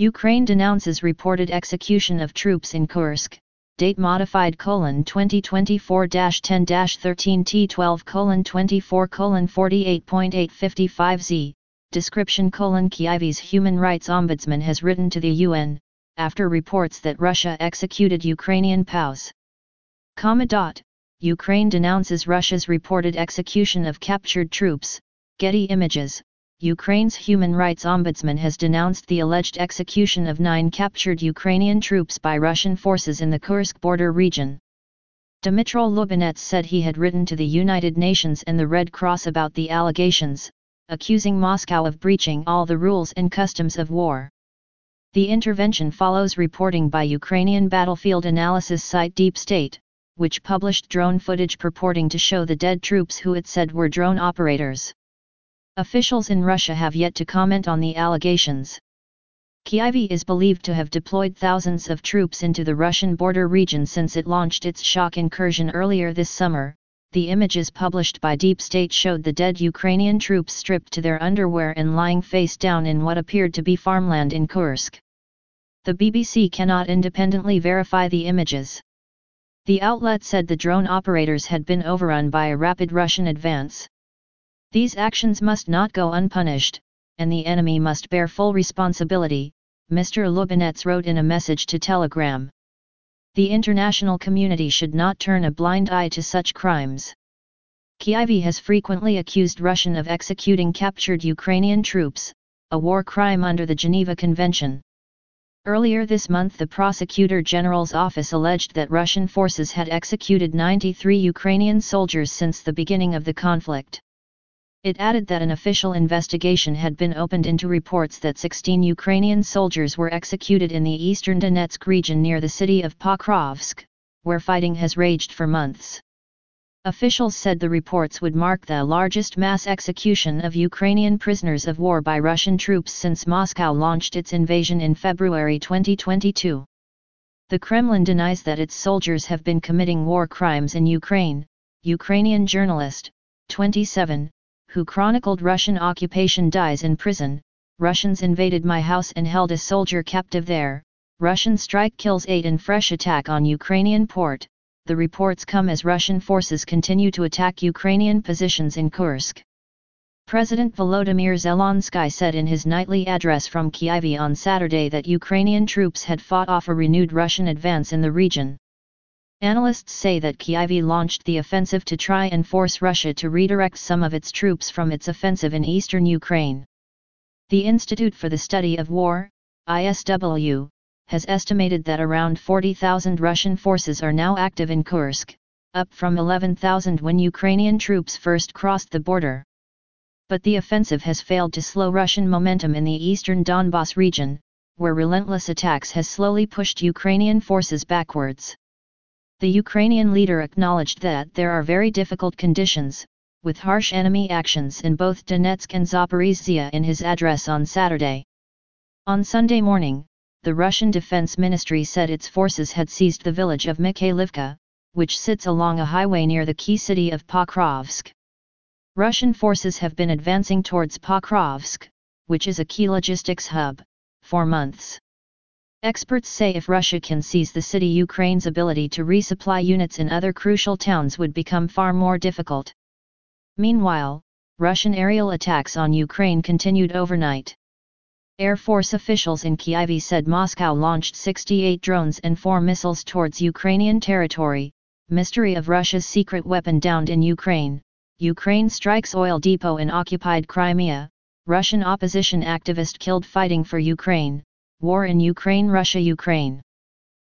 Ukraine denounces reported execution of troops in Kursk, date modified: 2024-10-13 T12:24:48.855Z, description: Kyiv's human rights ombudsman has written to the UN, after reports that Russia executed Ukrainian POWs. Ukraine denounces Russia's reported execution of captured troops. Getty Images. Ukraine's human rights ombudsman has denounced the alleged execution of 9 captured Ukrainian troops by Russian forces in the Kursk border region. Dmytro Lubinets said he had written to the United Nations and the Red Cross about the allegations, accusing Moscow of breaching all the rules and customs of war. The intervention follows reporting by Ukrainian battlefield analysis site Deep State, which published drone footage purporting to show the dead troops who it said were drone operators. Officials in Russia have yet to comment on the allegations. Kyiv is believed to have deployed thousands of troops into the Russian border region since it launched its shock incursion earlier this summer. The images published by Deep State showed the dead Ukrainian troops stripped to their underwear and lying face down in what appeared to be farmland in Kursk. The BBC cannot independently verify the images. The outlet said the drone operators had been overrun by a rapid Russian advance. These actions must not go unpunished, and the enemy must bear full responsibility, Mr. Lubinets wrote in a message to Telegram. The international community should not turn a blind eye to such crimes. Kyiv has frequently accused Russia of executing captured Ukrainian troops, a war crime under the Geneva Convention. Earlier this month, the Prosecutor General's office alleged that Russian forces had executed 93 Ukrainian soldiers since the beginning of the conflict. It added that an official investigation had been opened into reports that 16 Ukrainian soldiers were executed in the eastern Donetsk region near the city of Pokrovsk, where fighting has raged for months. Officials said the reports would mark the largest mass execution of Ukrainian prisoners of war by Russian troops since Moscow launched its invasion in February 2022. The Kremlin denies that its soldiers have been committing war crimes in Ukraine. Ukrainian journalist, 27, who chronicled Russian occupation dies in prison. Russians invaded my house and held a soldier captive there. Russian strike kills 8 in fresh attack on Ukrainian port. The reports come as Russian forces continue to attack Ukrainian positions in Kursk. President Volodymyr Zelensky said in his nightly address from Kyiv on Saturday that Ukrainian troops had fought off a renewed Russian advance in the region. Analysts say that Kyiv launched the offensive to try and force Russia to redirect some of its troops from its offensive in eastern Ukraine. The Institute for the Study of War, ISW, has estimated that around 40,000 Russian forces are now active in Kursk, up from 11,000 when Ukrainian troops first crossed the border. But the offensive has failed to slow Russian momentum in the eastern Donbas region, where relentless attacks has slowly pushed Ukrainian forces backwards. The Ukrainian leader acknowledged that there are very difficult conditions, with harsh enemy actions in both Donetsk and Zaporizhzhia in his address on Saturday. On Sunday morning, the Russian Defense Ministry said its forces had seized the village of Mikhailivka, which sits along a highway near the key city of Pokrovsk. Russian forces have been advancing towards Pokrovsk, which is a key logistics hub, for months. Experts say if Russia can seize the city, Ukraine's ability to resupply units in other crucial towns would become far more difficult. Meanwhile, Russian aerial attacks on Ukraine continued overnight. Air Force officials in Kyiv said Moscow launched 68 drones and 4 missiles towards Ukrainian territory. Mystery of Russia's secret weapon downed in Ukraine. Ukraine strikes oil depot in occupied Crimea. Russian opposition activist killed fighting for Ukraine. War in Ukraine. Russia-Ukraine.